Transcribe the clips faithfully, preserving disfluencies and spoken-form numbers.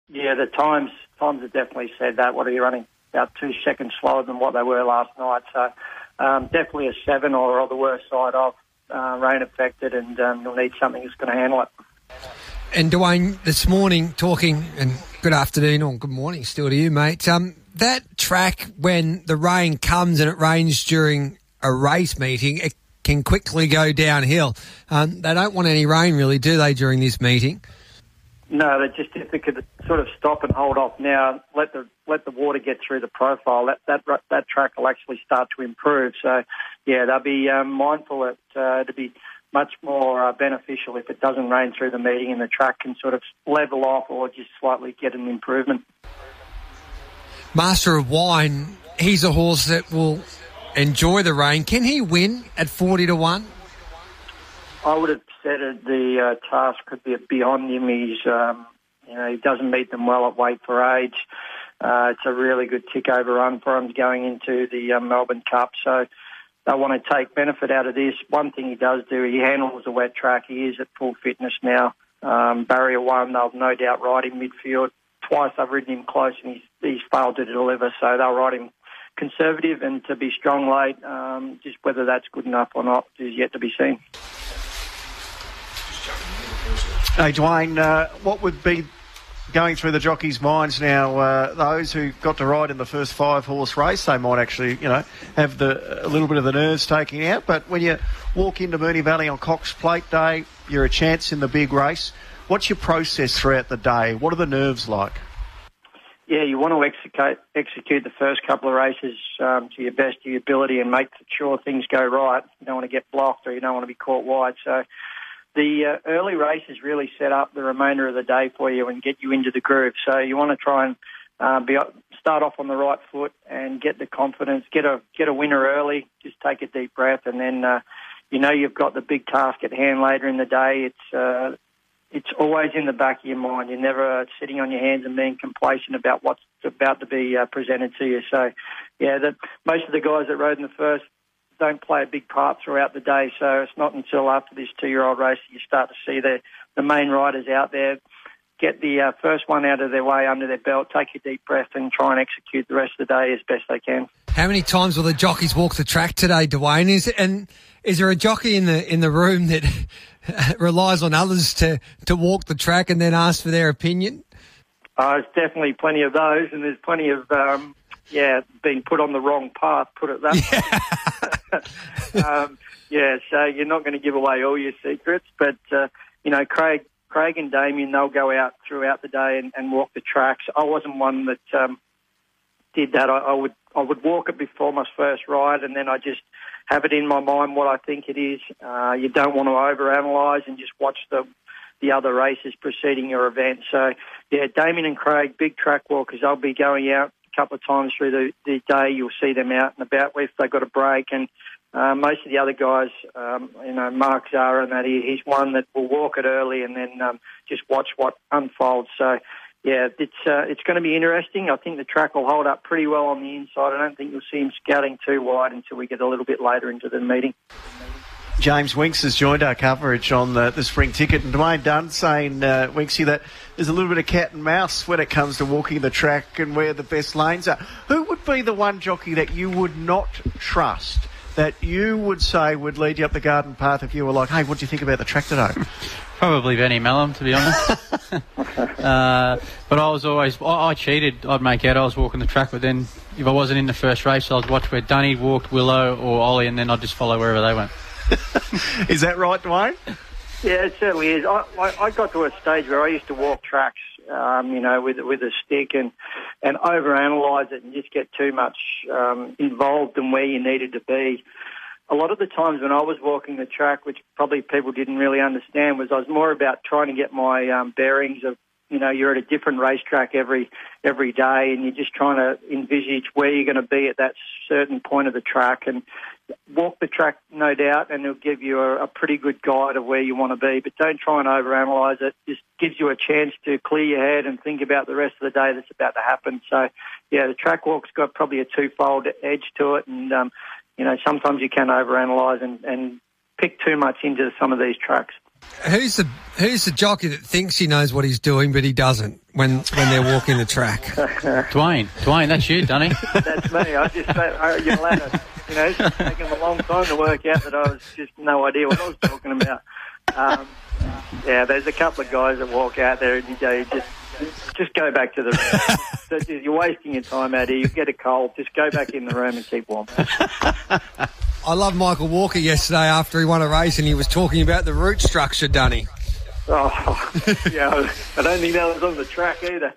Yeah, the times times have definitely said that. What are you running? About two seconds slower than what they were last night. So um, definitely a seven or, or the worst side of uh, rain affected, and um, you'll need something that's going to handle it. And Dwayne, this morning talking, and good afternoon or good morning still to you, mate. Um, that track, when the rain comes and it rains during a race meeting, it can quickly go downhill. Um, they don't want any rain, really, do they, during this meeting? No, they just if they could sort of stop and hold off now, let the let the water get through the profile. That that that track will actually start to improve. So, yeah, they'll be um, mindful that uh, to be much more uh, beneficial if it doesn't rain through the meeting and the track can sort of level off or just slightly get an improvement. Master of Wine, he's a horse that will enjoy the rain. Can he win at forty to one? I would have said it, the uh, task could be beyond him. He's, um, you know, he doesn't meet them well at weight for age. Uh, it's a really good tick-over run for him going into the uh, Melbourne Cup. So they want to take benefit out of this. One thing he does do, he handles a wet track. He is at full fitness now. Um, barrier one, they'll no doubt ride him midfield. Twice I've ridden him close and he's, he's failed to deliver. So they'll ride him conservative and to be strong late. Um, just whether that's good enough or not is yet to be seen. Hey, Dwayne, uh, what would be going through the jockeys' minds now? Uh, those who got to ride in the first five-horse race, they might actually, you know, have the a little bit of the nerves taken out. But when you walk into Moonee Valley on Cox Plate Day, you're a chance in the big race. What's your process throughout the day? What are the nerves like? Yeah, you want to execute, execute the first couple of races um, to your best of your ability and make sure things go right. You don't want to get blocked or you don't want to be caught wide. So the uh, early races really set up the remainder of the day for you and get you into the groove. So you want to try and uh, be, start off on the right foot and get the confidence, get a get a winner early, just take a deep breath, and then uh, you know you've got the big task at hand later in the day. It's uh, it's always in the back of your mind. You're never sitting on your hands and being complacent about what's about to be uh, presented to you. So, yeah, the, most of the guys that rode in the first don't play a big part throughout the day, so it's not until after this two-year-old race that you start to see the, the main riders out there get the uh, first one out of their way under their belt, take a deep breath and try and execute the rest of the day as best they can. How many times will the jockeys walk the track today, Dwayne? Is, and is there a jockey in the in the room that relies on others to, to walk the track and then ask for their opinion? Uh, there's definitely plenty of those, and there's plenty of... Um, Yeah, being put on the wrong path, put it that way. Yeah. um, yeah, so you're not going to give away all your secrets, but, uh, you know, Craig Craig and Damien, they'll go out throughout the day and, and walk the tracks. I wasn't one that um, did that. I, I would I would walk it before my first ride, and then I just have it in my mind what I think it is. Uh, you don't want to overanalyze and just watch the the other races preceding your event. So, yeah, Damien and Craig, big track walkers, they'll be going out couple of times through the, the day. You'll see them out and about if they've got a break, and uh, most of the other guys, um, you know, Mark Zara and that, he, he's one that will walk it early and then um, just watch what unfolds. So, yeah, it's uh, it's going to be interesting. I think the track will hold up pretty well on the inside. I don't think you'll see him scouting too wide until we get a little bit later into the meeting. James Winks has joined our coverage on the, the spring ticket, and Dwayne Dunn saying, uh, Winksy, that there's a little bit of cat and mouse when it comes to walking the track and where the best lanes are. Who would be the one jockey that you would not trust, that you would say would lead you up the garden path if you were like, hey, what do you think about the track today? Probably Benny Mellum, to be honest. uh, but I was always, I, I cheated. I'd make out I was walking the track, but then if I wasn't in the first race, I'd watch where Dunny walked, Willow or Ollie, and then I'd just follow wherever they went. Is that right, Dwayne? Yeah, it certainly is. I, I, I got to a stage where I used to walk tracks, um, you know, with with a stick and and overanalyze it and just get too much um, involved in where you needed to be. A lot of the times when I was walking the track, which probably people didn't really understand, was I was more about trying to get my um, bearings of, you know, you're at a different racetrack every every day, and you're just trying to envisage where you're going to be at that certain point of the track, and walk the track, no doubt, and it'll give you a, a pretty good guide of where you want to be. But don't try and overanalyze it. Just gives you a chance to clear your head and think about the rest of the day that's about to happen. So, yeah, the track walk's got probably a twofold edge to it, and um, you know, sometimes you can overanalyze and, and pick too much into some of these tracks. Who's the Who's the jockey that thinks he knows what he's doing, but he doesn't when when they're walking the track? Dwayne, Dwayne, that's you, Dunny. That's me. I just, I, you're allowed to, you know, it's taken a long time to work out that I was just no idea what I was talking about. Um, yeah, there's a couple of guys that walk out there and you go, just, just go back to the room. So you're wasting your time out here. You get a cold, just go back in the room and keep warm. I love Michael Walker yesterday after he won a race and he was talking about the route structure, Dunny. Oh, yeah, I don't think that was on the track either.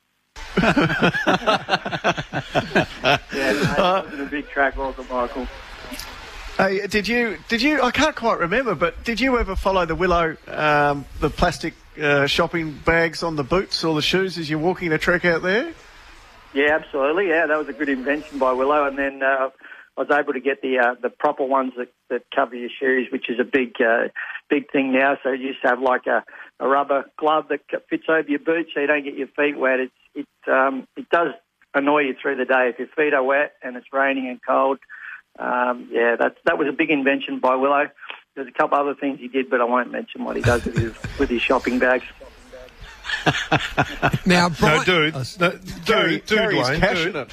Yeah, no, it wasn't a big track, was it, Michael? Hey, did you, did you, I can't quite remember, but did you ever follow the Willow, um, the plastic uh, shopping bags on the boots or the shoes as you're walking the track out there? Yeah, absolutely. Yeah, that was a good invention by Willow. And then uh, I was able to get the uh, the proper ones that, that cover your shoes, which is a big uh, big thing now. So you just have like a, a rubber glove that fits over your boots so you don't get your feet wet. It's, it, um, it does annoy you through the day if your feet are wet and it's raining and cold. Um, yeah, that, that was a big invention by Willow. There's a couple other things he did, but I won't mention what he does with his, with his shopping bags. Now, Brian, no, dude, no, dude, dude, Dwayne, passionate.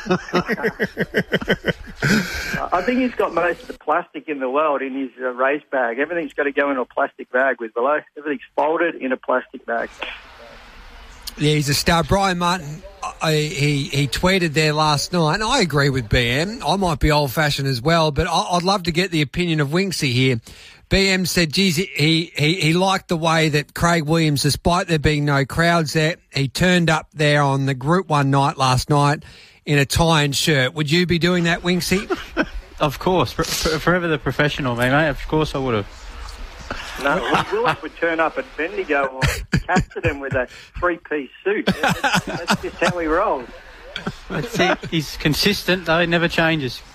I think he's got most of the plastic in the world in his uh, race bag. Everything's got to go in a plastic bag with Willow. Everything's folded in a plastic bag. Yeah, he's a star. Brian Martin, I, he he tweeted there last night, and I agree with B M. I might be old-fashioned as well, but I, I'd love to get the opinion of Winksy here. B M said, geez, he, he, he liked the way that Craig Williams, despite there being no crowds there, he turned up there on the Group one night last night in a tie and shirt. Would you be doing that, Winksy? Of course. For, for, forever the professional, mate. Of course I would have. No, Willis would turn up at Bendigo or Casterton with a three-piece suit. That's, that's just how he rolls. That's it. He's consistent, though. He never changes.